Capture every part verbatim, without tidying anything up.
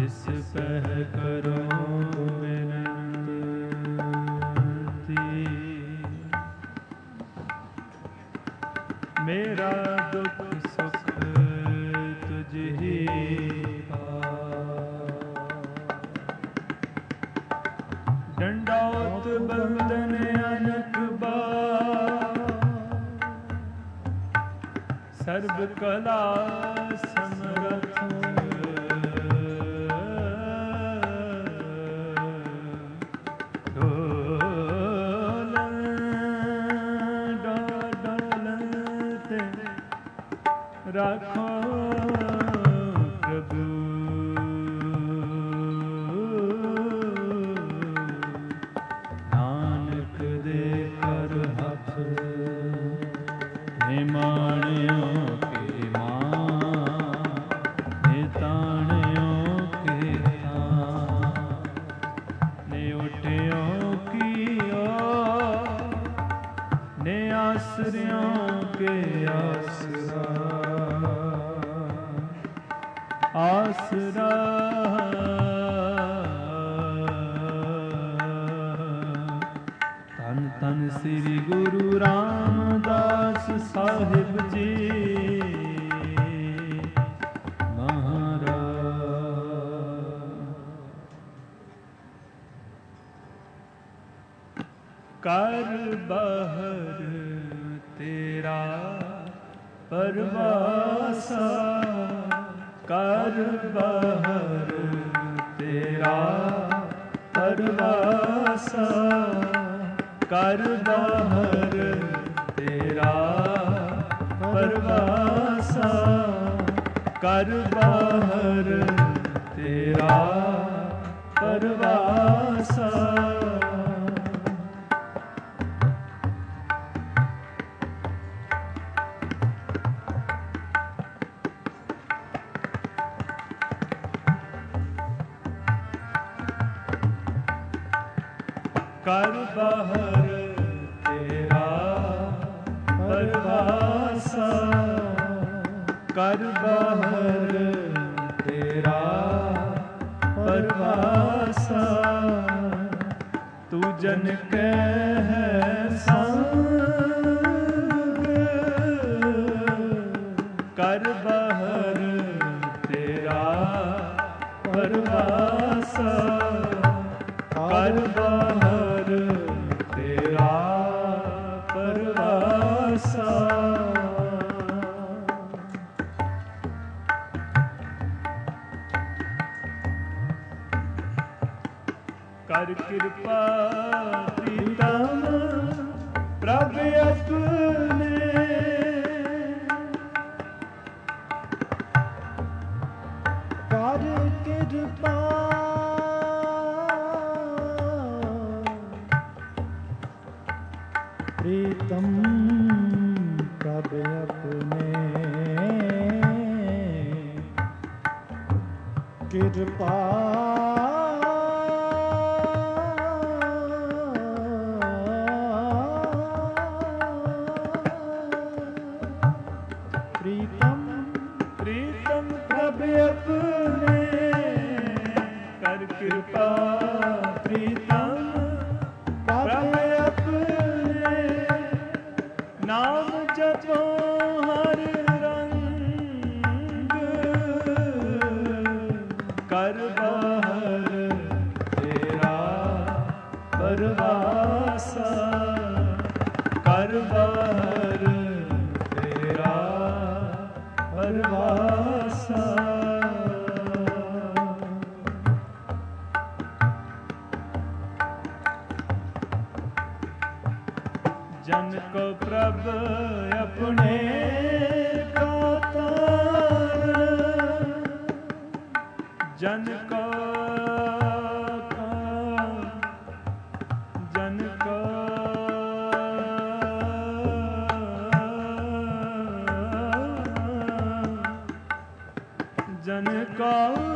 जिस पह करो बिनती, मेरा दुख सुख तुझ ही दंडौत बंदन अनक बार, सर्व कला समरथ डोलन डोलत राखो प्रभु। नानक दे कर हथ निमाणियों के मां, निताणियों के तां, ने उठियों की ओर, ने आसरियों के आसरा, आसरा धन धन श्री गुरु रामदास साहिब जी महाराज। कर बहर तेरा परवासा, कर बहर तेरा परवासा, कर बहर तेरा परवासा, कर बहर तेरा परवासा। कर बहर तेरा परवासा, कर बहर तेरा परवासा, तू जन के है संग, कर बहर तेरा परवासा, कर बहर तेरा परवासा। कर कृपा प्रीतम प्रभ अपने, कर कृपा प्रीतम प्रभ अपने, कृपा प्रीतम प्रीतम प्रभ अपने, कर कृपा प्रीतम प्रभ अपने, नाम जपो हर रंग, कर बहर तेरा परवासा, कर बहर तेरा परवासा। जन को प्रभ अपने का तार, जन को जन को जन को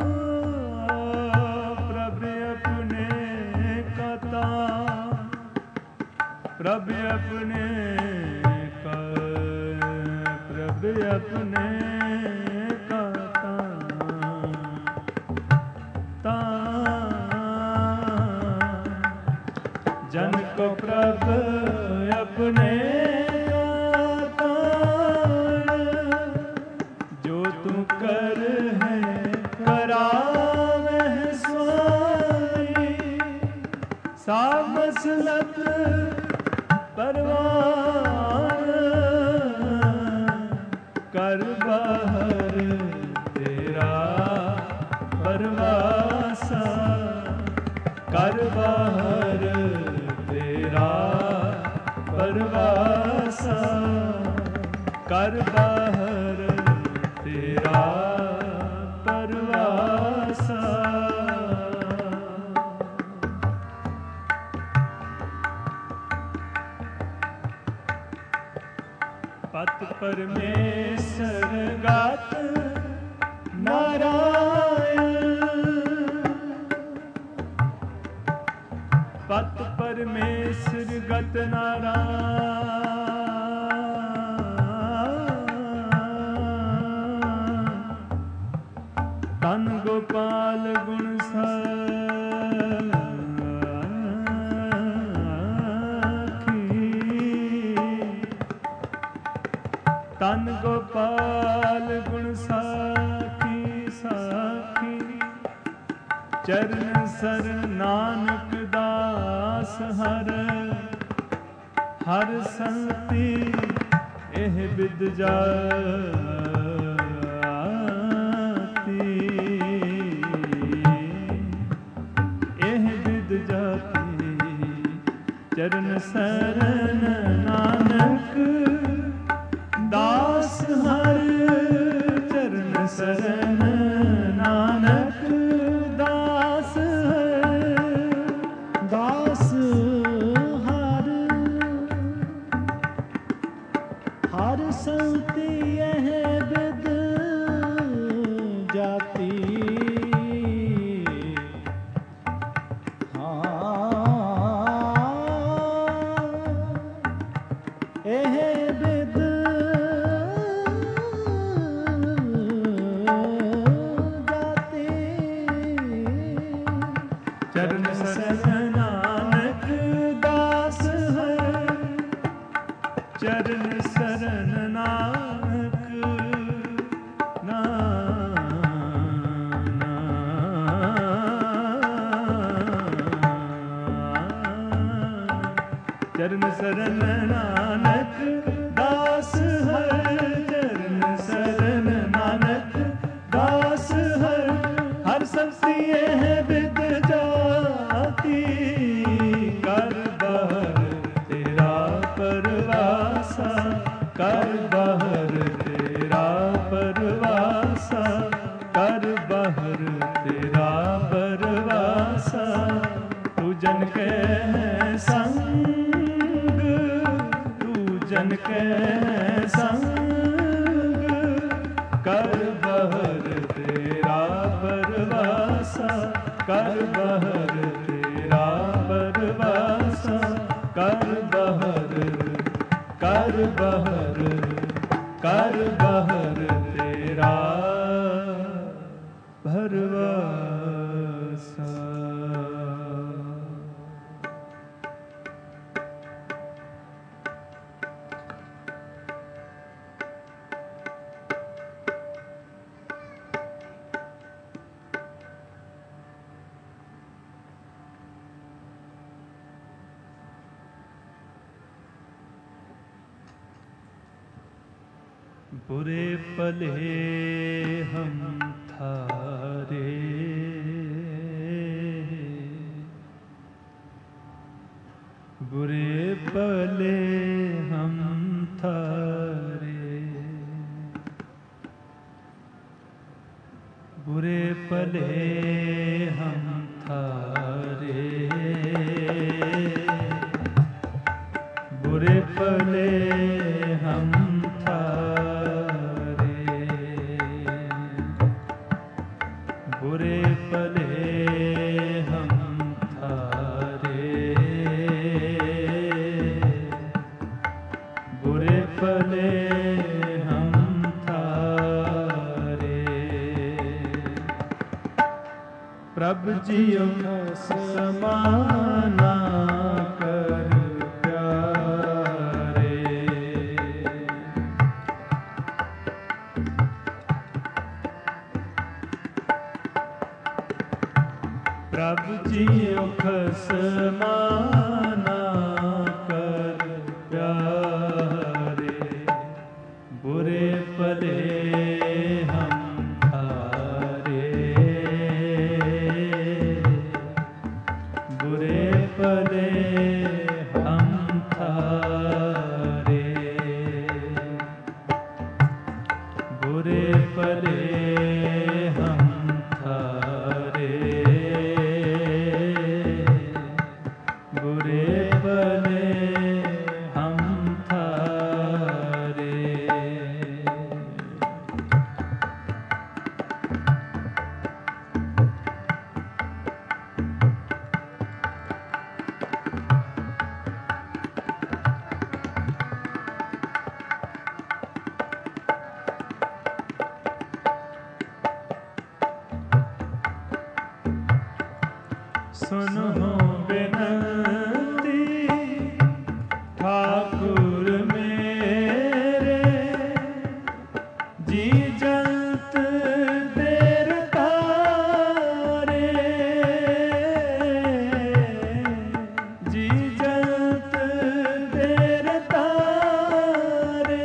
प्रभ अपने का तार, प्रभ अपने का प्रभ अपने का तान, तू कर है करावह स्वामी। सामसलत परवान कर बाहर तेरा परवासा। कर बाहर तेरा परवासा। कर बाहर तेरा परवासा। पत परमेश्वर गात नारायण। पत परमेश्वर गत नारायण। तन गोपाल गुण तन गोपाल गुण साखी साखी। चरण शरण नानक दास हर। हर संति एह विद जाति। एह विद जाति चरण शरण नानक दास हर। चरण शरण नानक दास हर। दास हर। हर संति यह विद जाति। एह विद जाति। चरण शरण नानक दास हर। चरण शरण नानक चरण शरण नानक दास हर। चरण शरण नानक दास हर। हर संति यह विद जाति। कर बाहर तेरा परवासा। कर बाहर तेरा परवासा। कर बाहर तेरा परवासा। तू जन के संग जन के संग। कर बाहर तेरा परवासा। कर बाहर तेरा परवासा। कर बाहर कर बाहर कर बाहर तेरा परवासा। बुरे पले हम थारे। बुरे पले हम थारे। बुरे पले हम थारे। बुरे पले हम बुरे पले हम थारे। बुरे पले हम थारे। प्रभु जियो समाना कर प्यारे। प्रभु जियो खसमाना कर प्यारे, बुरे पले हम थारे, बुरे पले हम थारे, बुरे पले हम थारे, बुरे पले हम थारे। सुनो बिनती ठाकुर मेरे, जी जल्त देर तारे, जी जल्त देर तारे,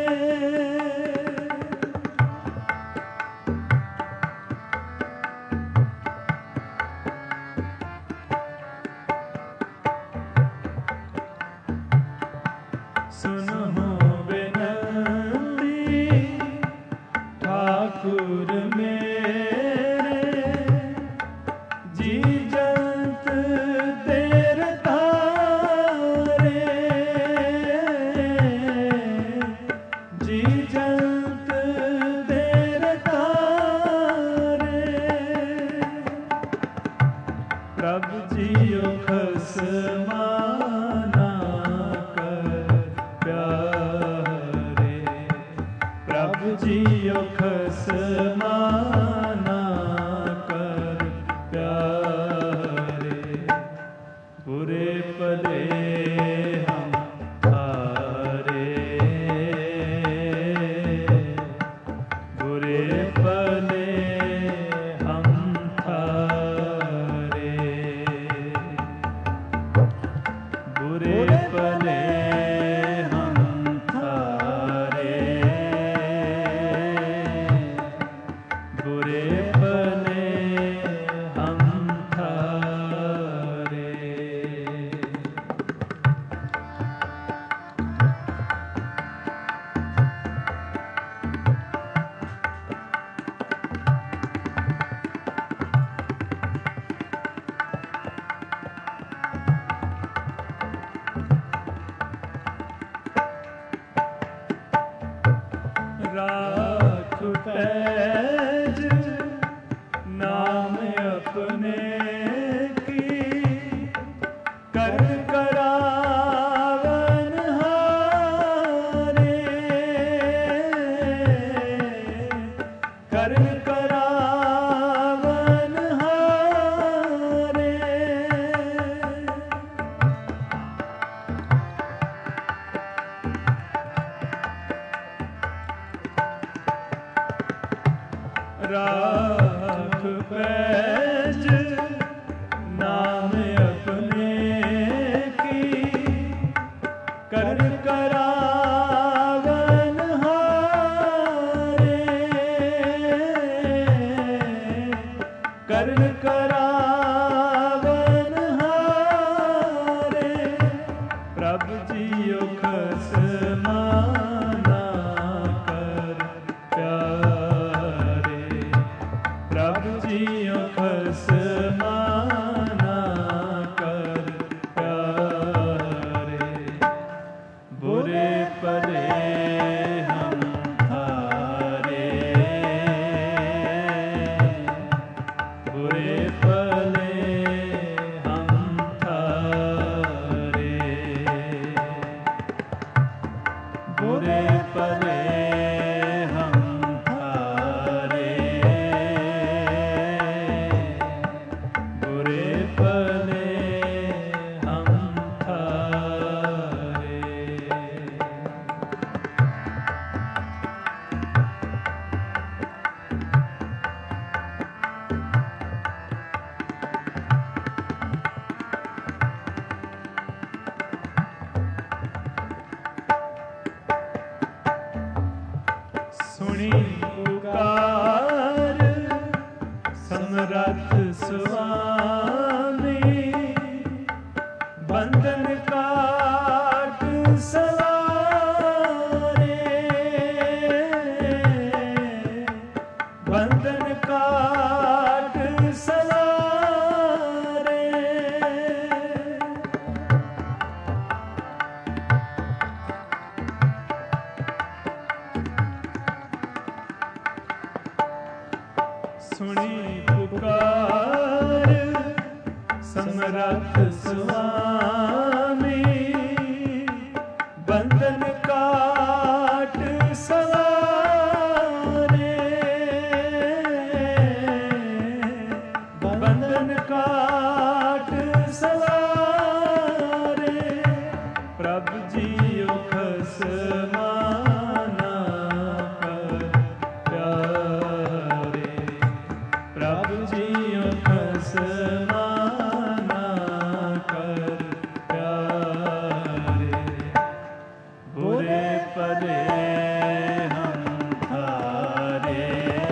सुनो बिनती ठाकुर मेरे, जी जल्त देर तारे, जी जल्त देर तारे, प्रभु जियो खसमाना प्यारे, प्रभु जियो खसमाना कर प्यारे, बुरे पले हम थारे, बुरे पले हम थारे, बुरे पले हम थारे, बुरे पले हम थारे। राख पैज नाम अपने की, कर करावन हारे, कर करावन हारे, राख पैज नाम अपने की, कर करावन हारे, कर करावन हारे, प्रभु जियो खसमाना कर प्यारे, प्रभु जियो खसमाना कर प्यारे, बुरे पले हम थारे, बुरे ਬੰਧਨ ਕਾਟ ਸਵਾਰੇ। ਸੁਣੀ ਪੁਕਾਰ ਸਮਰੱਥ ਸੁਆਮੀ, ਬੰਧਨ ਕਾਟ ਸਵਾਰੇ। ਬੰਧਨ ਕਾਟ ਸਵਾਰੇ, ਪ੍ਰਭ ਜੀਉ ਖਸਮਾਨਾ ਕਰ ਪਿਆਰੇ। ਪ੍ਰਭ ਜੀਉ ਖਸਮਾਨਾ ਕਰ ਪਿਆਰੇ। ਬੁਰੇ ਭਲੇ ਹਮ ਥਾਰੇ,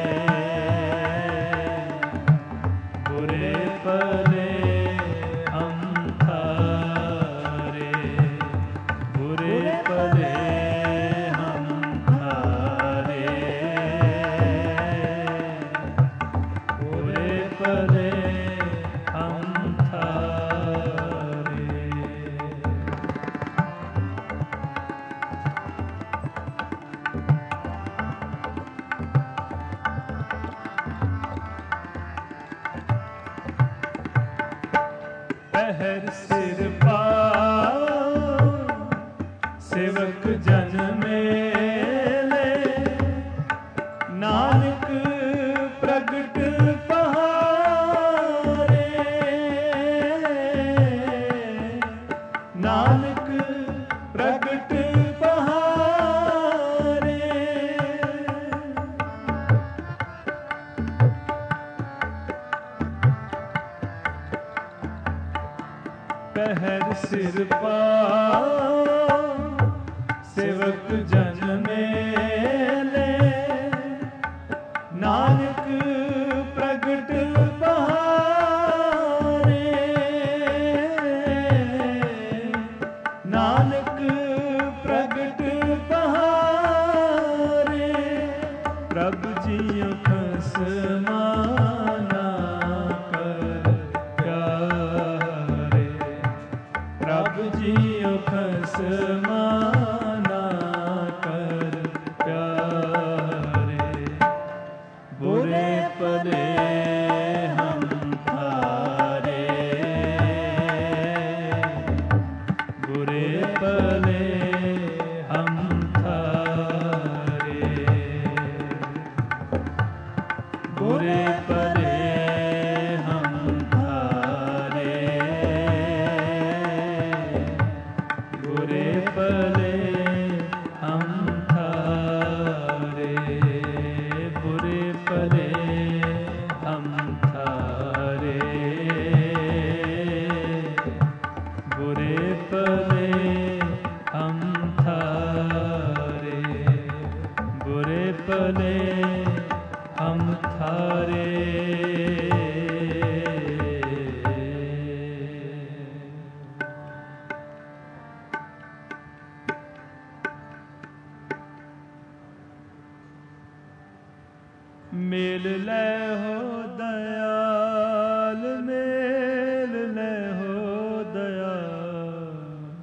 ਬੁਰੇ ਭਲੇ ਹਮ ਥਾਰੇ, ਬੁਰੇ ਭਲੇ ਹਮ ਥਾਰੇ, ਬੁਰੇ ਭਲੇ ਹਮ ਥਾਰੇ। ਪਹਿਰ ਸਿਰ ਪਾਉ ਸੇਵਕ ਜਨ ਮੇਲੇ, ਨਾਨਕ ਪ੍ਰਗਟ ਪਹਾਰੇ। ਨਾਨਕ ਪ੍ਰਗਟ ਪਹਾਰੇ। ਪਹਿਰ ਸਿਰ ਪਾਉ ਸੇਵਕ ਜਨ ਮੇਲੇ, ਨਾਨਕ ਪ੍ਰਗਟ ਪਹਾਰੇ। ਨਾਨਕ ਪ੍ਰਗਟ ਪਹਾਰੇ, ਪ੍ਰਭ ਜੀਉ ਖਸਮਾਨਾ ਕਰ ਪਿਆਰੇ। ਪ੍ਰਭ ਜੀਉ ਖਸਮਾਨਾ ਕਰ ਪਿਆਰੇ। ਬੁਰੇ ਭਲੇ ਹਮ ਥਾਰੇ, ਬੁਰੇ ਭਲੇ ਹਮ ਥਾਰੇ, ਬੁਰੇ ਭਲੇ ਹਮ ਥਾਰੇ, ਬੁਰੇ ਭਲੇ ਹਮ ਥਾਰੇ, ਬੁਰੇ ਭਲੇ ਹਮ ਥਾਰੇ, ਬੁਰੇ ਭਲੇ ਹਮ ਥਾਰੇ, ਬੁਰੇ ਭਲੇ ਹਮ ਥਾਰੇ। ਮੇਲ ਲੈ ਹੋ ਦਇਆਲ, ਮੇਲ ਲੈ ਹੋ ਦਇਆਲ,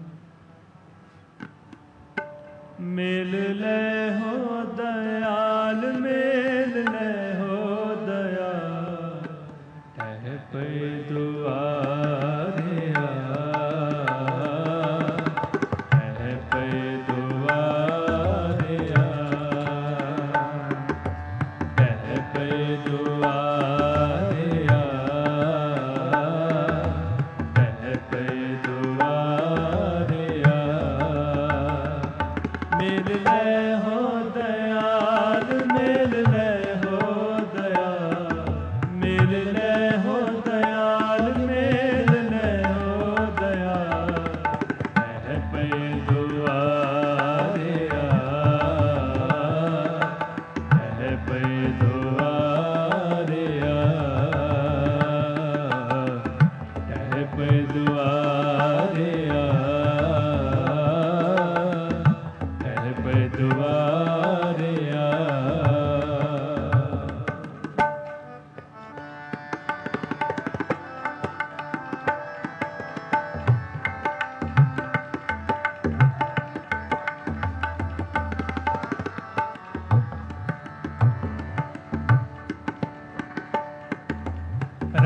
ਮੇਲ ਲੈ ਹੋ ਦਇਆਲ, ਮੇਲ ਲੈ ਹੋ ਦਇਆਲ। ਟਹਿ ਪਏ ਦੁਆਰਿਆ, ਟਹਿ ਪਏ ਦੁਆਰਿਆ, ਟਹਿ ਪਏ ਦੁਆਰਿਆ, ਟਹਿ ਪਏ ਦੁਆਰਿਆ। ਮੇਲ ਲੈ ਹੋ ਦਇਆਲ, ਮੇਲ ਲੈ ਹੋ ਦਇਆਲ, ਮੇਲ ਲੈ ਹੋ ਦਇਆਲ, ਮੇਲ ਲੈ ਹੋ ਦਇਆਲ। ਟਹਿ ਪਏ ਦੁਆਰਿਆ, ਟਹਿ ਪਏ ਦੁਆਰਿਆ, ਟਹਿ ਪਏ ਦੁਆਰਿਆ, ਟਹਿ ਪਏ ਦੁਆਰਿਆ।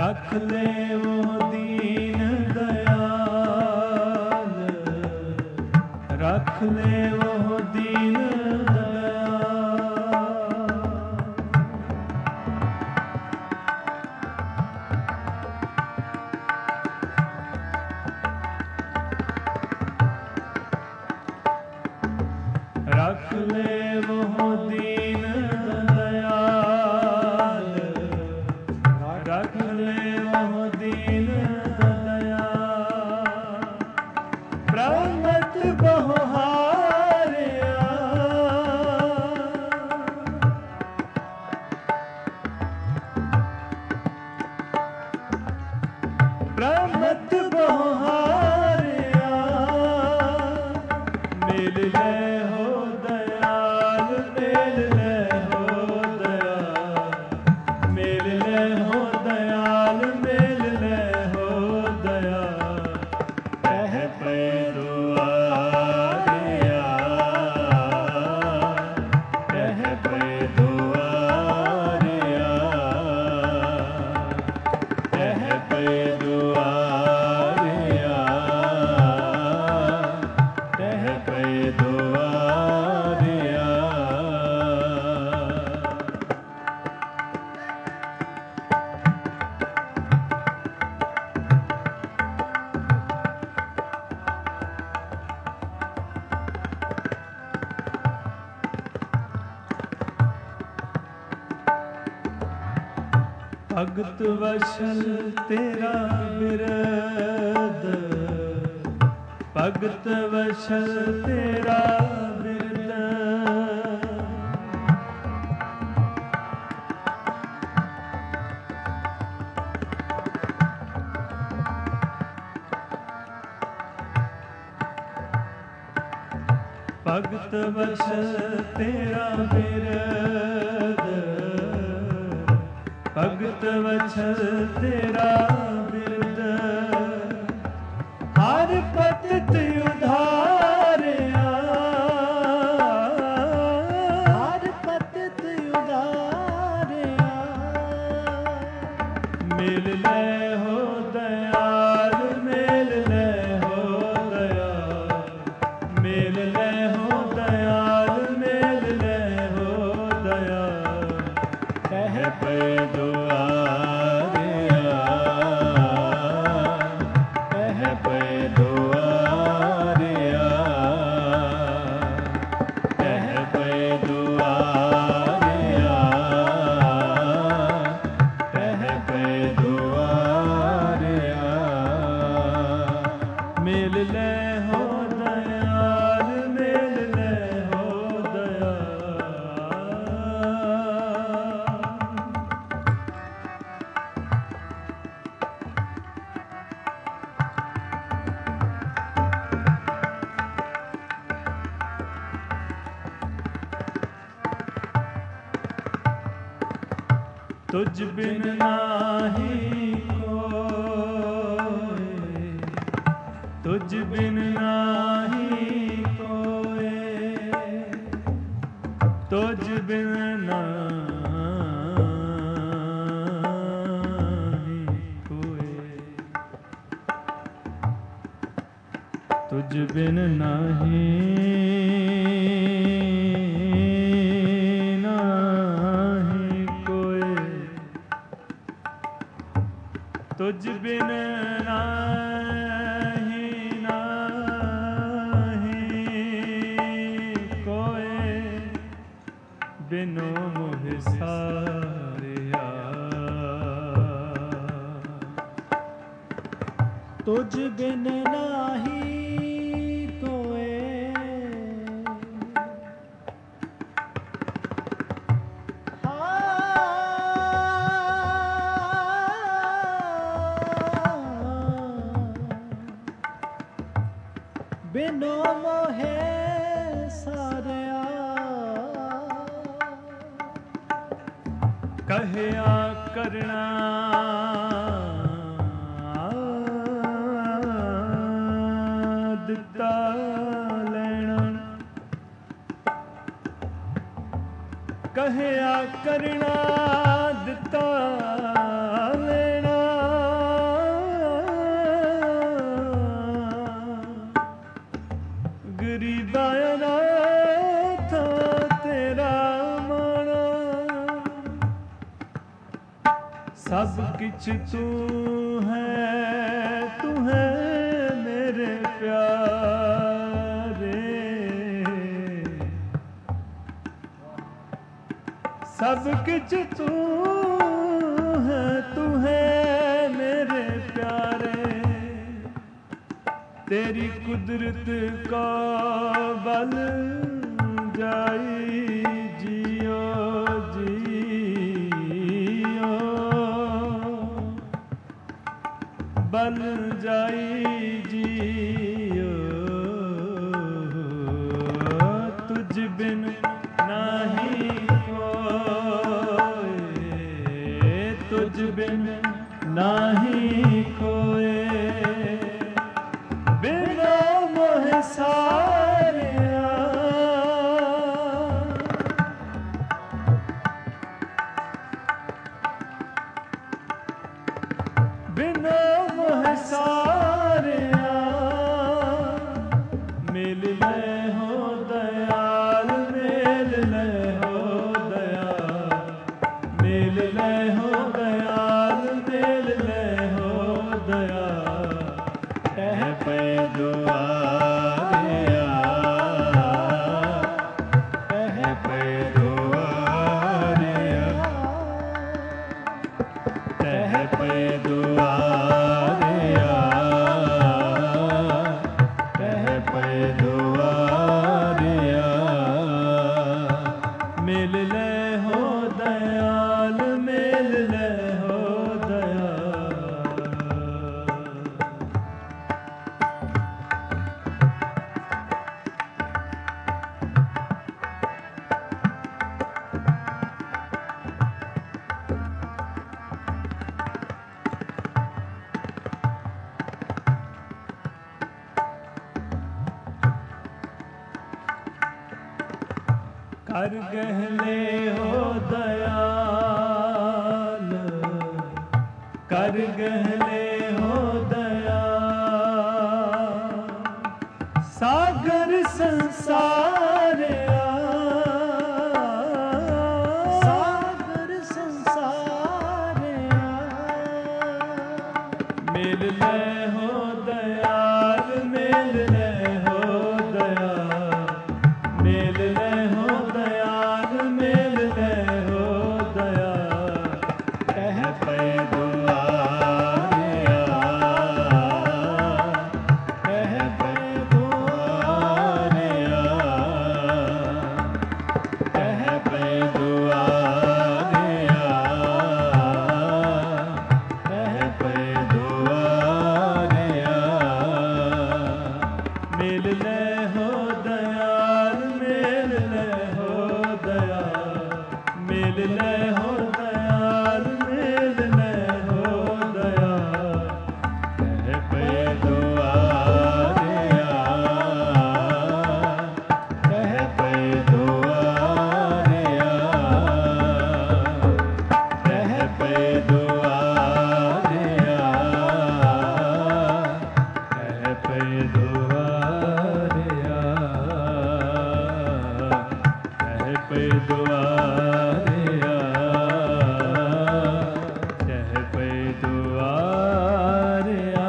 रख ले वो दीन दयाल, रख ले वो दीन दयाल। रख ले वो दीन दयाल, रख ले वो दीन दयाल। प्रमत बहुहारिया, प्रमत बहुहारिया। मिल ले हो दयाल, मिल ले हो दयाल, मिल ले हो दयाल, मिल ले हो दयाल। कह पे दुआरिया, कह पे दुआरिया, कह पे दुआरिया, कह पे दुआरिया। भगत वशल तेरा बिरद, भगत वशल तेरा बिरद। भगत वशल तेरा बिरद, भगत वछल तेरा बिरद। हर पतित उधारिया, हर पतित उधारिया। मिल ले हो दयाल, मिल ले हो दयाल, मिल ले हो दयाल, मिल ले हो दयाल। कह पे दुआरिया, कह पे दुआरिया, कह पे दुआरिया, कह पे दुआरिया। मिल ले हो दयाल, मिल ले हो दयाल। तुझ बिन नाही कोय, तुझ बिन नाही कोय, तुझ बिन नाही कोय, तुझ बिन नाही तुझ बिन नाही नाही कोय, बिनो मोह सारिया। तुझ बिन नाही कोय, बिनो मोहे सारिया। कहया करना दिता लेना, कहया करना दिता लेना। सब किछ तू है, तू है मेरे प्यारे। सब किछ तू है, तू है मेरे प्यारे। तेरी कुदरत का बल जाई जियो जियो, बल जाई जियो। तुझ बिन नाही कोई, तुझ बिन नाही कोई, बिना मोह सारिया। बिना मोह सारिया, मिल ले हो दयाल, मिल ले हो दयाल, मिल ले हो दयाल, मिल ले हो दयाल। कह पे दुआरिया, कह पे दुआरिया, कह पे दुआरिया, कह पे दुआरिया। मिल ले हो दयाल, मिल ले हो दयाल। कर गहले हो दयाल, कर गहले हो दयाल। सागर संसारिया, सागर संसारिया। मिल ले हो दयाल, मिल ले हो दयाल, मिल ले हो दयाल, मिल ले हो दयाल। कह पे दुआरिया, कह पे दुआरिया, कह पे दुआरिया, कह पे दुआरिया। मिल ले हो दयाल, मिल ले हो दयाल, मिल ले हो दयाल, मिल ले हो दयाल। कह पे दुआरिया, कह पे दुआरिया, कह पे दुआरिया, कह पे दुआरिया, कह पे दुआरिया, कह पे दुआरिया।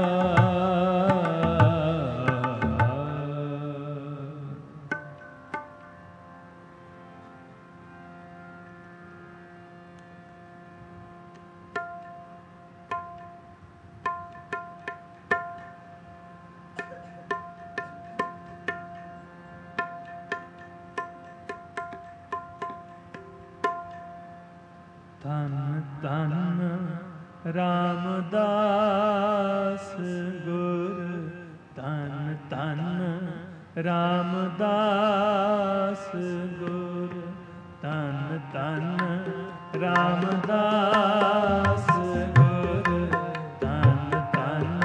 धन धन रामदास गुर, धन धन रामदास गुर, धन धन रामदास गुर, धन धन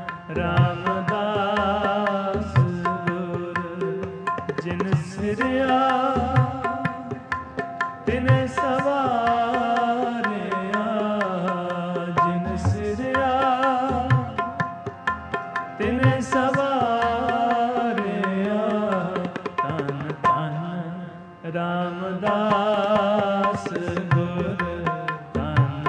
रामदास गुर। जिन सिरिया तिने सवारिया, जिन सिरिया तिने सवारिया। धन धन रामदास गुर, धन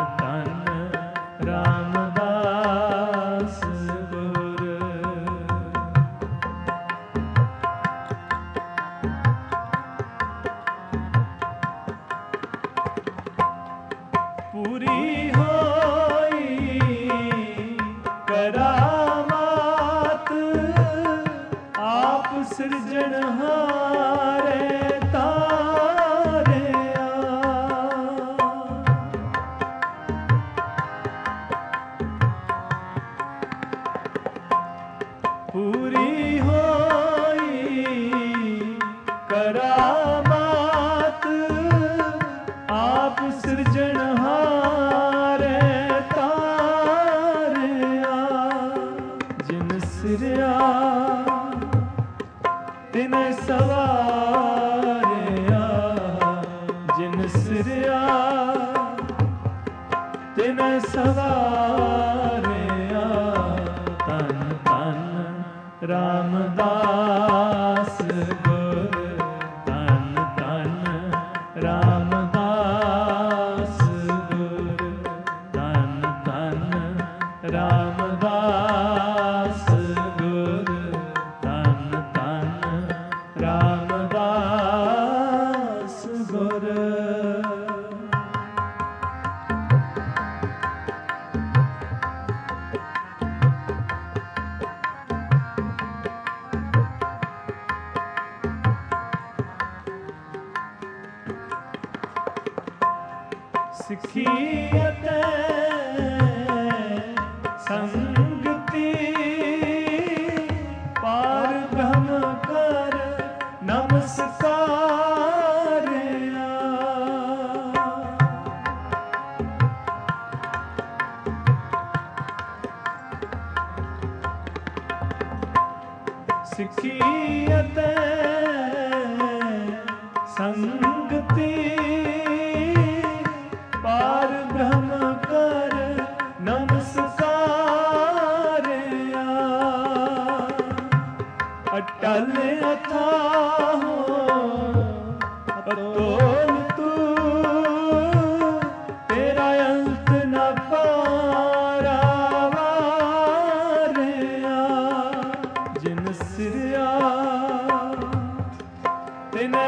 ਪੂਰੀ ਹੋਈ ਕਰਾਮਾਤ ਆਪ ਸਿਰਜਣਹਾਰੇ ਤਾਰਿਆ। ਪੂਰੀ ਹੋਈ ਕਰਾਮਾਤ ਆਪ ਸਿਰਜਣਹਾਰੇ ਤਾਰਿਆ। ਜਿਨ ਸਿਰਿਆ ਤਿਨੈ ਸਵਾਰਿਆ, ਜਿਨ ਸਿਰਿਆ ਤਿਨੈ ਸਵਾਰਿਆ। ਧੰਨ ਧੰਨ ਰਾਮਦਾਸ ਗੁਰ, ਧੰਨ ਧੰਨ ਰਾਮਦਾਸ ਗੁਰ, ਧੰਨ ਧੰਨ ਰਾਮਦਾਸ ਗੁਰ, ਧੰਨ ਧੰਨ ਰਾਮਦਾਸ ਗੁਰ। ਸਿੱਖੀ ਅਤੇ ਸੰਗਤੀ ਪਾਰ ਬ੍ਰਹਮ ਕਰ ਨਮਸਕਾਰਿਆ। ਸਿੱਖੀ ਅਤੇ ਸੰਗਤੀ ਪਾਰ ਬ੍ਰਹਮ ਕਰ ਨਮਸਕਾਰਿਆ। ਅਟਲ ਅਥਾਹੋ ਅਤੋਲ ਤੂੰ, ਤੇਰਾ ਅੰਤ ਨ ਪਾਰਾਵਾਰਿਆ। ਜਿਨ ਸਿਰਿਆ ਤਿਨੈ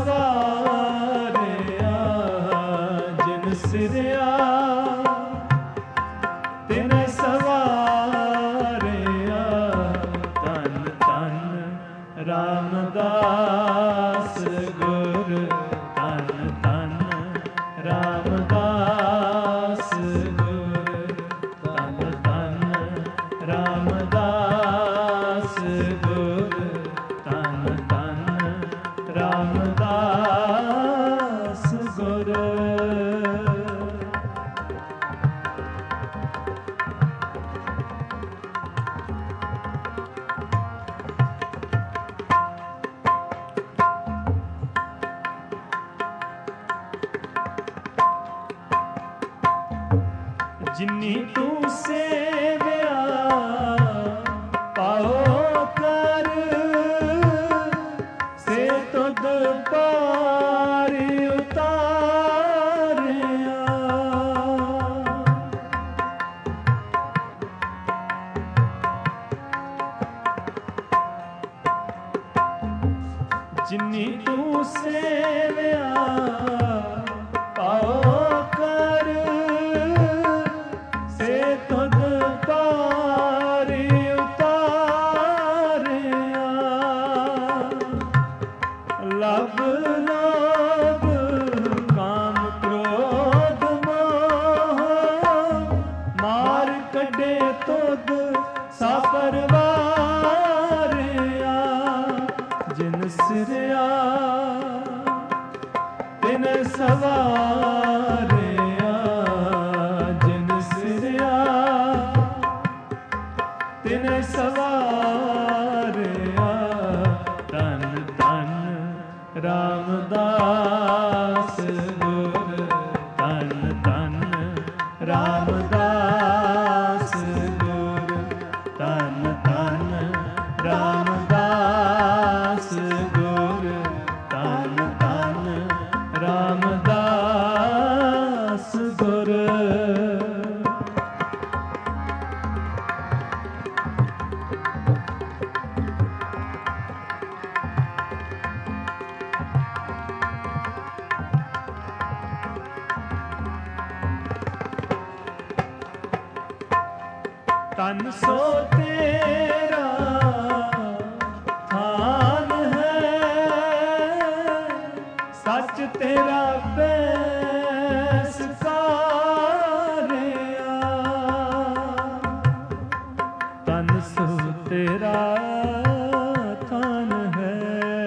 ਸਵਾਰਿਆ, ਜਿਨ ਸਿਰਿਆ ਤਿਨੈ ਸਵਾਰਿਆ। ਧੰਨ ਧੰਨ ਰਾਮਦਾਸ ਗੁਰ, ਧੰਨ ਧੰਨ ਰਾਮਦਾਸ ਗੁਰ, ਧੰਨ ਧੰਨ ਰਾਮਦਾਸ ਗੁਰ, ਧੰਨ ਧੰਨ ਰਾਮਦਾਸ ਗੁਰ। ਜਿਨੀ ਤੂੰ ਸੇਵਿਆ ਪਾਓ ਕਰ, ਸੇ ਤੁਧ ਪਾਰ ਉਤਾਰਿਆ। ਜਿਨੀ ਤੂੰ ਸੇਵਿਆ ਪਾਓ ਕਰ, ਸੇ ਤੁਧ ਪਾਰ ਉਤਾਰਿਆ। ਲਭ ਲੋਭ ਕਾਮ ਕ੍ਰੋਧ ਮੋਹ, ਮਾਰ ਕੱਢੇ ਤੁਧ ਸਾ ਪਰਵਾਰਿਆ। ਜਿਨ ਸਿਰਿਆ ਤਿਨੈ ਸਵਾਰਿਆ, ਜਿਨ ਸਿਰਿਆ ਤਿਨੈ ਸਵਾਰਿਆ। ਧੰਨ ਧੰਨ ਰਾਮਦਾਸ ਗੁਰ, ਧੰਨ ਧੰਨ ਰਾਮਦਾਸ ਗੁਰ, ਧੰਨ ਧੰਨ ਰਾਮਦਾਸ ਗੁਰ, ਧੰਨ ਧੰਨ ਰਾਮਦਾਸ ਗੁਰ। ਤਨ ਸੋ ਤੇਰਾ ਥਾਨ ਹੈ, ਸੱਚ ਤੇਰਾ ਪੈਸ ਕਾਰਿਆ। ਤਨ ਸੋ ਤੇਰਾ ਥਾਨ ਹੈ,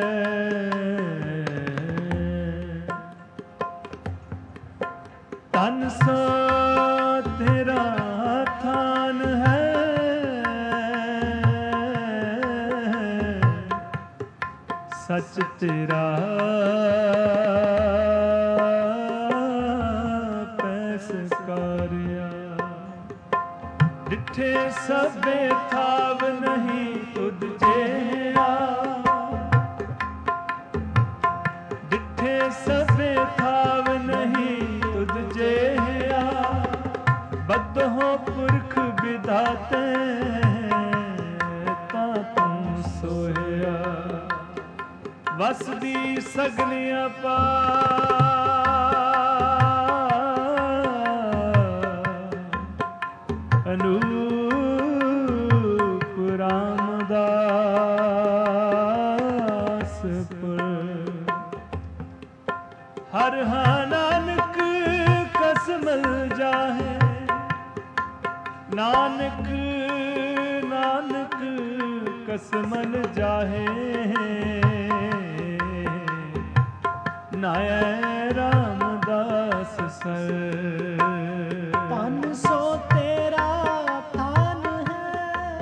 ਤਨ ਸੋ ਤੇਰਾ ਥਾਨ ਹੈ, ਸੱਚ ਤੇਰਾ ਪੈਸ ਕਾਰਿਆ। ਡਿਠੇ ਸਭੇ ਥਾਵ ਨਹੀਂ ਤੁਧ ਜਿਹਾ, ਡਿਠੇ ਸਭੇ ਥਾਵ ਨਹੀਂ ਤੁਧ ਜਿਹਾ। ਬਦਹੁ ਪੁਰਖ ਵਿਧਾਤੇ ਤਾਂ ਤੂੰ ਸੋਹਿਆ। ਵਸਦੀ ਸਗਲ ਅਪਾਰ ਅਨੂਪ ਰਾਮਦਾਸ ਪੁਰ। ਹਰ ਹਾਂ ਨਾਨਕ ਕਸਮਲ ਜਾਹੇ, ਨਾਨਕ ਨਾਨਕ ਕਸਮਲ ਜਾਹੇ। ਨਾਇ ਰਾਮਦਾਸ ਸਰ। ਤਨ ਸੋ ਤੇਰਾ ਥਾਨ ਹੈ,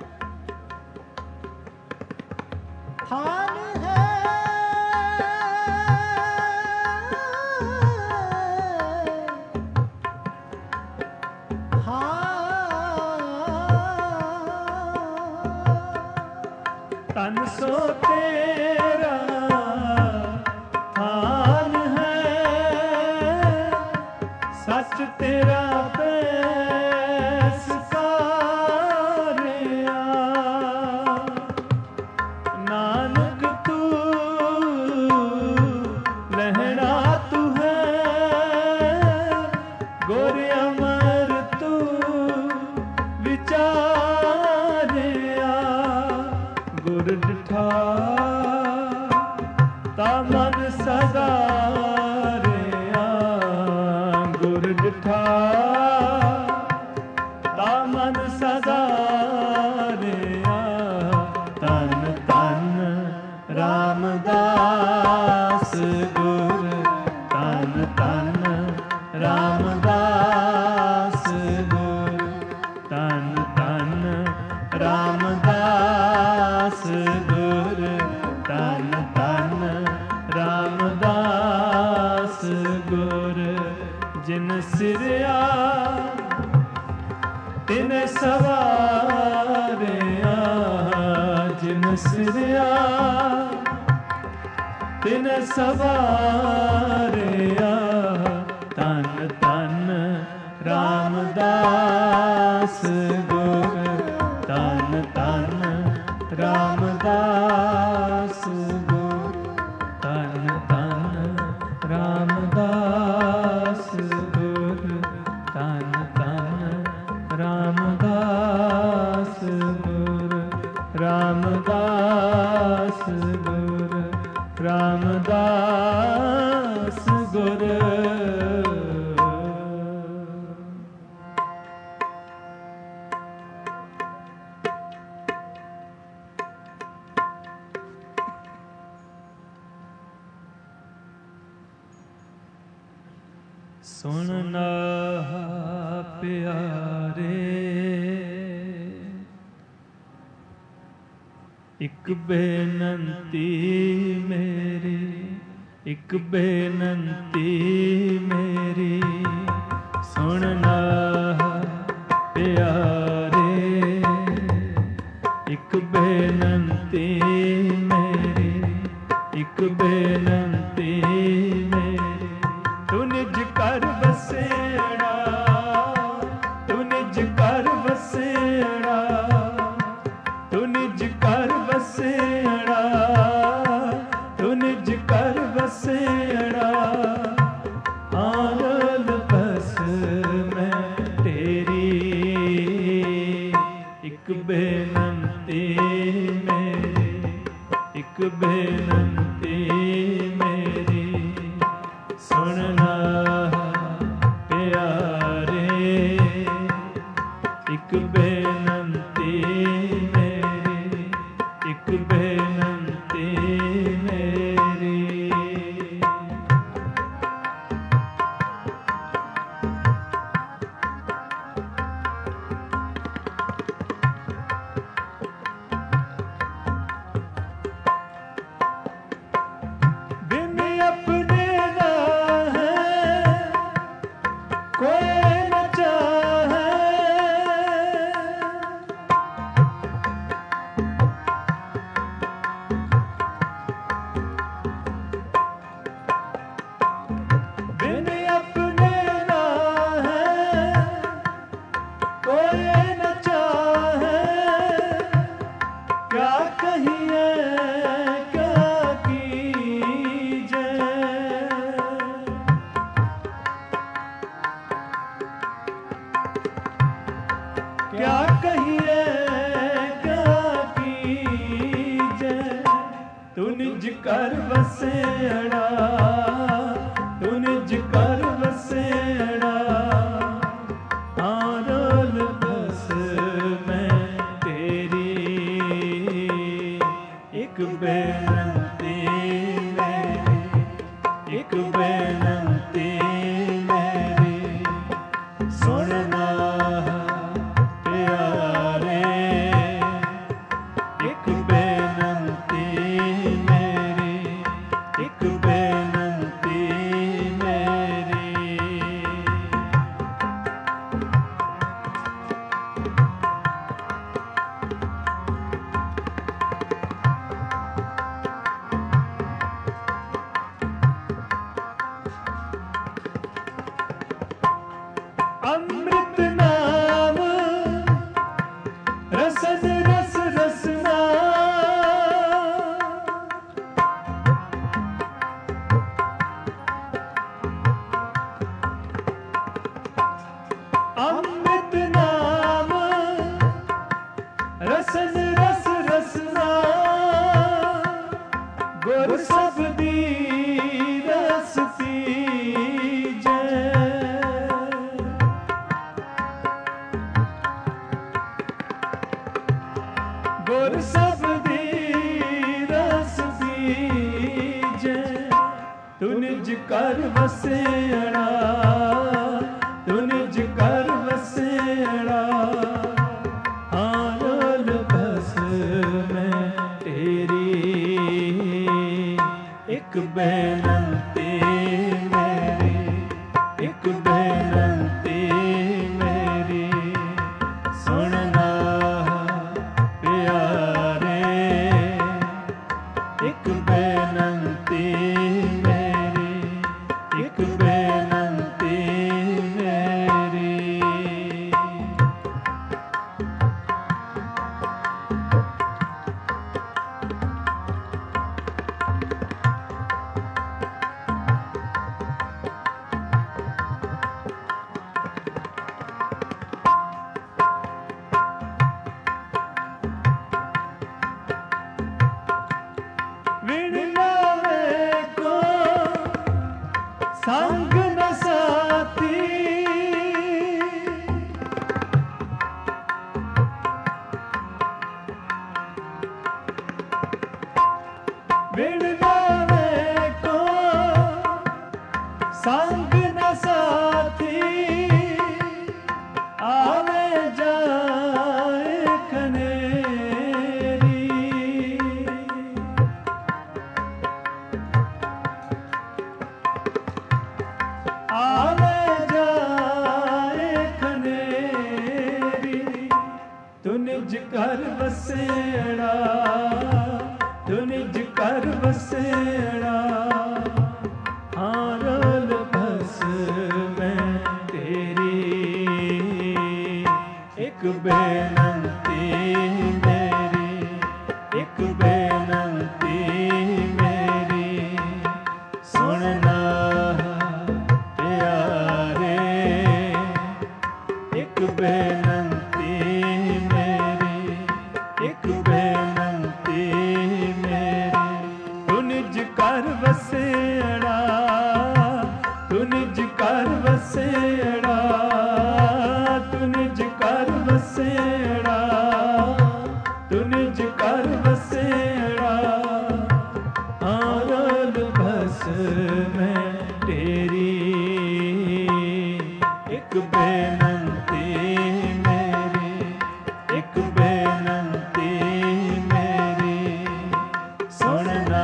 ਥਾਨ ਹੈ, ਤਨ ਸੋ ਤੇਰਾ ਥਾਨ ਹੈ, ਸੱਚ ਤੇਰਾ ਪੈਸ ਕਾਰਿਆ। ਨਾਨਕ ਤੂੰ ਲਹਿਣਾ ਤੂੰ ਹੈ, ਗੁਰ ਅਮਰ ਤੂੰ ਵਿਚਾਰਿਆ। ਗੁਰ ਡਿਠਾ ਤਾ ਮਨ ਸਦਾ ਰਿਆ। ਗੁਰ ਡਿਠਾ ਤਾ ਮਨ ਸਦਾ ਰਿਆ। ਤਨ ਤਨ ਰਾਮਦਾਸ ਗੁਰ, ਤਨ ਤਨ ਰਾਮਦਾਸ ਗੁਰ, ਤਨ ਤਨ ਰਾਮਦਾਸ ਗੁਰ, ਤਨ ਤਨ ਰਾਮਦਾਸ ਗੁਰ। ਜਿਨ ਸਿਰਿਆ ਤਿਨ ਸਵਾਰਿਆ, ਜਿਨ ਸਿਰਿਆ ਤਿਨ ਸਵਾਰਿਆ। ਤਨ ਤਨ ਰਾਮਦਾਸ ਗੁਰ, ਤਨ ਤਨ ਰਾਮਦਾਸ ਗੁਰ, ਤਨ ਤਨ ਰਾਮਦਾਸ ਗੁਰ, ਤਨ ਤਨ ਰਾਮਦਾਸ ਗੁਰ, ਰਾਮਦਾਸ ਗੁਰ, ਰਾਮਦਾਸ ਗੁਰ। ਸੁਣ ਨਾ ਪਿਆਰੇ, ਇੱਕ ਬੇਨੰਤੀ ਮੇਰੀ, ਇੱਕ ਬੇਨੰਤੀ ਮੇਰੀ। ਸੁਣ ਨਾ ਪਿਆਰੇ, ਇੱਕ ਬੇਨੰਤੀ ਮੇਰੀ, ਇੱਕ ਬੇਨੰਤੀ ਮੇਰੀ। ਤੂੰ ਨਿਜ ਘਰ ਵਸੇੜਾ, ਤੂੰ ਨਿਜ ਘਰ ਵਸੇੜਾ, ਤੂੰ ਨਿਜ ਘਰ ਵਸੇੜਾ, ਤੂੰ ਨਿਜ ਘਰ ਵਸੇੜਾ। ਆਨੰਦ ਬਸ ਮੈਂ प्यारे एक बेनंती मेरी एक बेनंती मेरी बिन अपने ना है कोई न चाहे बिन अपने ना है कोई न चाहे क्या कहिए क्या कीजे क्या कहिए क्या कीजे तू निज कर बसेड़ा तू निज कर बसेड़ा आरोल बस मैं तेरी एक बेनंती मेरी एक बेनंती मेरी सुनना प्यारे एक बेनंती मेरी एक बेनंती मेरी अमृत नाम रसन रस रसना अमृत नाम रसन रस रसना गुर सबदी रस पीजे गुर सबदी रस पीजे तू निज कर बसेड़ा तू निज कर बसेड़ा आरोल बस मैं तेरी एक बेनंती मेरी एक बेनंती मेरी सुनना प्यारे एक बेनंती मेरी एक बेनंती मेरी विड़लावे को संग न साथी विड़लावे को संग न साथी आवे जाए खनेरी आवे जाए खनेरी तू निज कर बसेड़ा तू निज कर बसेड़ा आरोल बस मैं तेरी एक बेनंती मेरी एक बेनंती मेरी सुनना प्यारे एक बेनंती मेरी एक बेनंती मेरी तू निज कर बसेड़ा तू निज कर बसेड़ा ਬੇਨੰਤੀ ਮੇਰੀ, ਇੱਕ ਬੇਨੰਤੀ ਮੇਰੀ, ਸੁਣਨਾ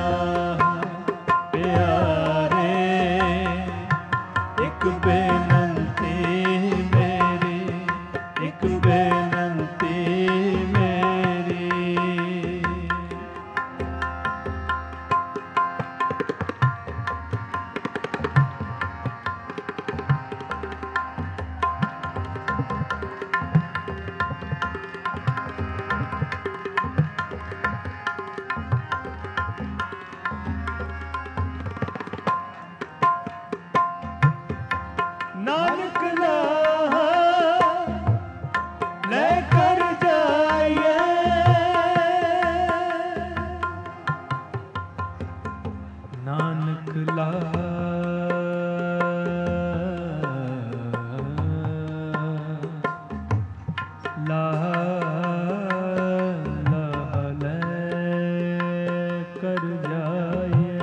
ਪਿਆਰੇ, ਇੱਕ ਬੇਨੰਤੀ ਮੇਰੀ, ਇੱਕ ਬੇਨੰਤੀ ਮੇਰੀ। ਨਾਨਕ ਲਾਹਾ ਲੈ ਕਰ ਜਾਈਏ, ਨਾਨਕ ਲਾਹਾ ਲਾਹਾ ਲਾਹਾ ਲੈ ਕਰ ਜਾਈਏ,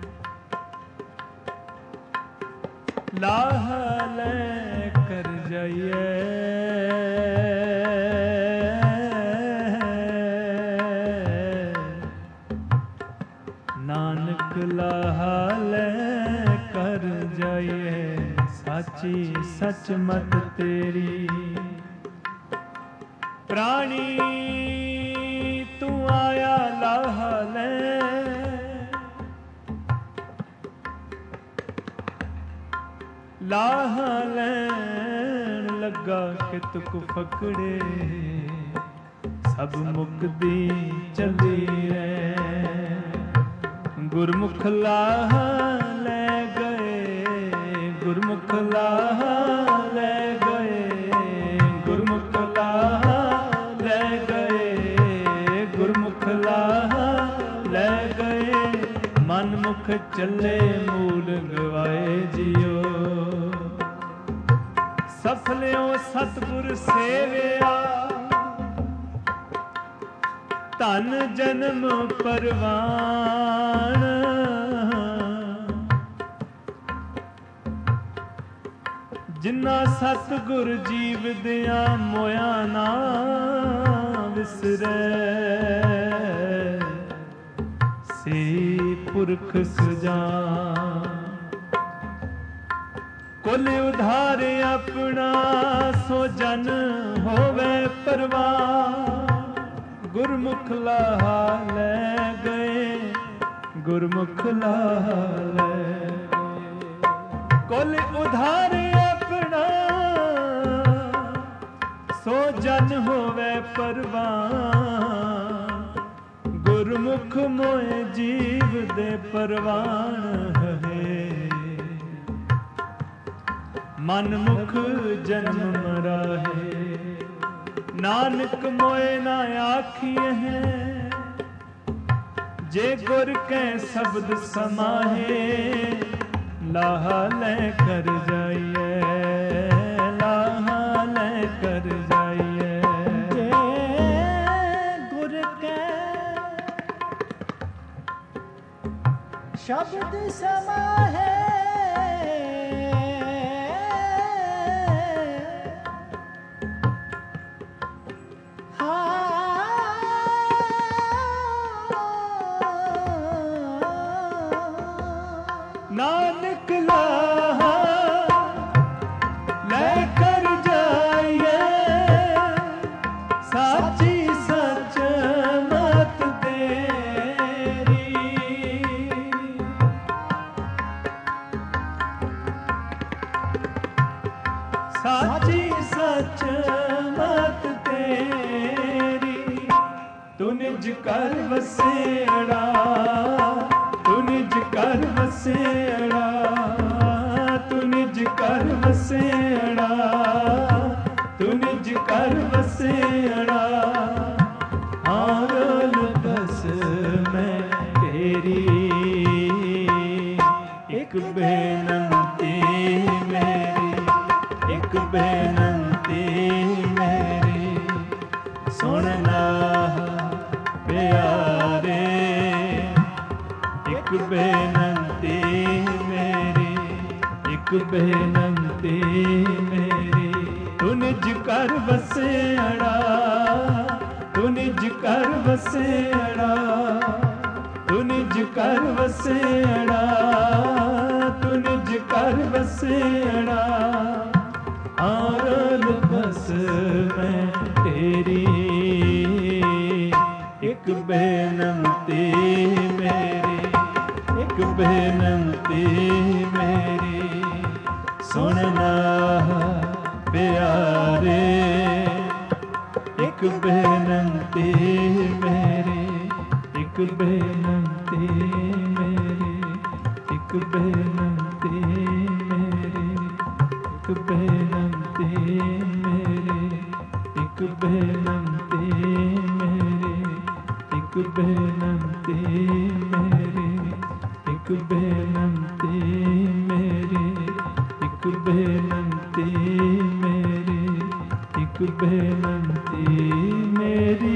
ਲਾਹ ਲੈ ਕਰ ਜਾਈਏ, ਨਾਨਕ ਲਾਹ ਲੈ ਕਰ ਜਾਈਏ, ਸਾਚੀ ਸੱਚ ਮਤ ਤੇਰੀ, ਪ੍ਰਾਣੀ ਤੂੰ ਆਇਆ ਲਾਹ ਲੈ, ਲਾਹ ਲੈਣ ਲੱਗਾ ਕਿ ਤੁਕ ਫਕੜੇ, ਸਭ ਮੁਕਦੀ ਚੱਲੀ ਰੇ, ਗੁਰਮੁਖ ਲਾਹ ਲੈ ਗਏ, ਗੁਰਮੁਖ ਲਾਹ ਲੈ ਗਏ, ਗੁਰਮੁਖ ਲਾਹ ਲੈ ਗਏ, ਗੁਰਮੁਖ ਲਾਹ ਲੈ ਗਏ, ਮਨਮੁਖ ਚੱਲੇ ਮੂਲ ਗਵਾਏ ਜਿਉ, ਸਫਲਿਓ ਸਤਿਗੁਰ ਸੇਵਿਆ, ਧਨ ਜਨਮ ਪਰਵਾਨ, ਜਿਨ੍ਹਾਂ ਸਤਿਗੁਰ ਜੀਵ ਦਿਆਂ ਮੋਇਆ ਨਾ ਵਿਸਰੈ, ਸੇ ਪੁਰਖ ਸੁਜਾਨ, ਕੁਲ ਉਧਾਰ ਆਪਣਾ ਸੋ ਜਨ ਹੋਵੇ ਪਰਵਾਨ, ਗੁਰਮੁਖ ਲਾਹਾ ਲੈ ਗਏ, ਗੁਰਮੁਖ ਲਾਹਾ ਲੈ ਗਏ, ਕੁਲ ਉਧਾਰ ਆਪਣਾ ਸੋ ਜਨ ਹੋਵੇ ਪਰਵਾਨ, ਗੁਰਮੁਖ ਮੋਏ ਜੀਵ ਦੇ ਪਰਵਾਨ ਹੈ, ਮਨਮੁਖ ਜਨਮ ਮਰਾਹੇ, ਨਾਨਕ ਮੋਏ ਨਾ ਆਖੀਏ ਹੈ, ਜੇ ਗੁਰ ਕੈ ਸ਼ਬਦ ਸਮਾਹੇ, ਲਾਹਾ ਲੈ ਕਰ ਜਾਈਏ, ਲਾਹਾ ਲੈ ਕਰ ਜਾਈਏ, ਜੇ ਗੁਰ ਕੈ ਸ਼ਬਦ ਸਮਾਹੇ, ਨਾਨਕ ਲਾਹਾ ਲੈ ਕਰ ਜਾਈਏ, ਸਾਚੀ ਸੱਚ ਮਤ ਤੇਰੀ, ਸਾਚੀ ਸੱਚ ਮਤ ਤੇਰੀ, ਤੂੰ ਨਿਜ ਕਰ ਵਸੇੜਾ, ਤੂੰ ਨਿਜ ਕਰ ਵਸੇੜਾ, ਤੂੰ ਨਿਜ ਕਰ ਵਸੇੜਾ, ਤੂੰ ਨਿਜ ਕਰ ਵਸੇੜਾ, ਆਰਲ ਬਸ ਮੈਂ ਤੇਰੀ, ਇੱਕ ਬੇਨੰਤੀ ਮੇਰੀ, ਇੱਕ ਬੇਨੰਤੀ ਮੇਰੀ, ਸੁਣਨਾ ਪਿਆਰੇ, ਇੱਕ ਬੇਨੰਤੀ ਮੇਰੀ, ਇੱਕ ਬੇਨੰਤੀ ਮੇਰੀ। ਨਿਜ ਘਰ ਵਸੇੜਾ, ਤੂੰ ਨਿਜ ਘਰ ਵਸੇੜਾ, ਤੂੰ ਨਿਜ ਘਰ ਵਸੇੜਾ, ਤੂੰ ਨਿਜ ਘਰ ਵਸੇੜਾ। ਆਰਲ ਬਸ ਮੈਂ ਤੇਰੀ, ਇੱਕ ਬੇਨੰਤੀ ਮੇਰੀ, ਇੱਕ ਬੇਨੰਤੀ ਮੇਰੀ, ਸੁਣਨਾ ਪਿਆਰੇ, ਇੱਕ ਬੇਨੰਤੀ ਮੇਰੀ, ਇੱਕ ਬੇਨੰਤੀ ਮੇਰੀ, ਇੱਕ ਬੇਨੰਤੀ ਮੇਰੀ, ਇੱਕ ਬੇਨੰਤੀ ਮੇਰੀ, ਇੱਕ ਬੇਨੰਤੀ ਮੇਰੀ, ਇੱਕ ਬੇਨੰਤੀ ਮੇਰੀ, ਇੱਕ ਬੇਨੰਤੀ ਮੇਰੀ, ਇੱਕ ਬੇਨੰਤੀ ਮੇਰੀ, ਇੱਕ ਬੇਨੰਤੀ ਮੇਰੀ।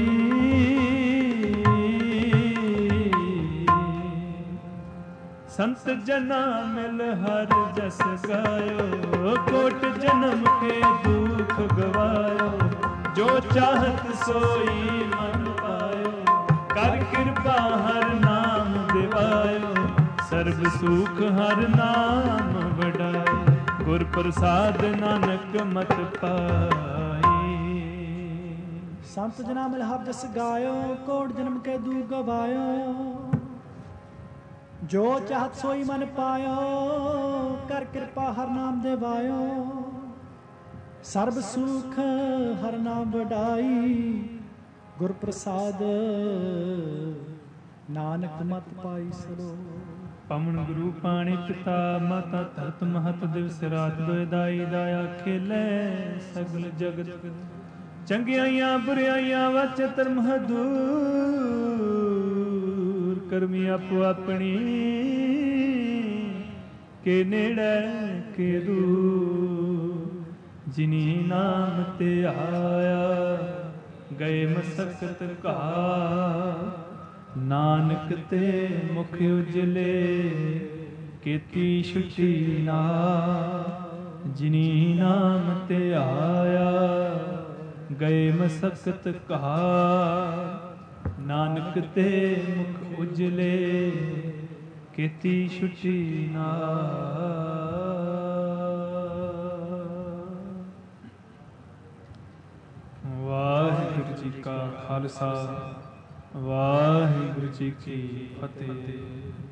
ਸੰਤ ਜਨਾ ਮਿਲ ਹਰ ਜਸ ਗਾਇਓ, ਕੋਟ ਜਨਮ ਕੇ ਦੁਖ ਗਵਾਇਓ, ਜੋ ਚਾਹਤ ਸੋਈ ਮਨ ਪਾਇਓ, ਕਰ ਕਿਰਪਾ ਹਰ ਨਾਮ ਦਿਵਾਇਓ, ਸਰਬ ਸੁਖ ਹਰ ਨਾਮ ਵਡਾਇਓ, ਗੁਰ ਪ੍ਰਸਾਦ ਨਾਨਕ ਮਤ ਪਾਈ। ਸੰਤ ਜਨਾ ਮਿਲ ਹਰ ਜਸ ਗਾਇਓ, ਕੋਟ ਜਨਮ ਕੇ ਦੁਖ ਗਵਾਇਓ, ਜੋ ਚਾਹਤ ਸੋਈ ਮਨ ਪਾਇਓ, ਕਰ ਕਿਰਪਾ ਹਰ ਨਾਮ ਦਿਵਾਇਓ, ਸਰਬ ਸੁਖ ਹਰ ਨਾਮ ਵਡਾਈ, ਗੁਰ ਪ੍ਰਸਾਦ ਨਾਨਕ ਮਤ ਪਾਈ ਸਰੋ। ਪਵਨ ਗੁਰੂ ਪਾਣੀ ਪਿਤਾ ਮਾਤਾ ਧਰਤ ਮਹਤ, ਦਿਵਸ ਰਾਤ ਦੋਇ ਦਾਈ ਦਾਇਆ ਖੇਲੇ ਸਗਲ ਜਗਤ, ਚੰਗਿਆਈਆਂ ਬੁਰਿਆਈਆਂ ਵਚ ਧਰਮ ਦੂਰ, ਕਰਮੀ ਆਪੋ ਆਪਣੀ ਕੇ ਨੇੜੇ ਕੇ ਦੂਰ, ਜਿਨੀ ਨਾਮ ਤੇ ਆਇਆ ਗਏ ਮਸਕਤ ਘਾ, ਨਾਨਕ ਤੇ ਮੁਖ ਉਜਲੇ ਕੀਤੀ ਛੁਟੀ ਨਾ, ਜਿਨੀ ਨਾਮ ਤੇ ਆਇਆ ਗਏ ਮਸਕਤ ਘਾ, ਨਾਨਕ ਤੇ ਮੁਖ ਉਜਲੇ ਕੀਤੀ ਛੁਟੀ ਨਾ। ਵਾਹਿਗੁਰੂ ਜੀ ਕਾ ਖਾਲਸਾ, ਵਾਹਿਗੁਰੂ ਜੀ ਕੀ ਫਤਿਹ।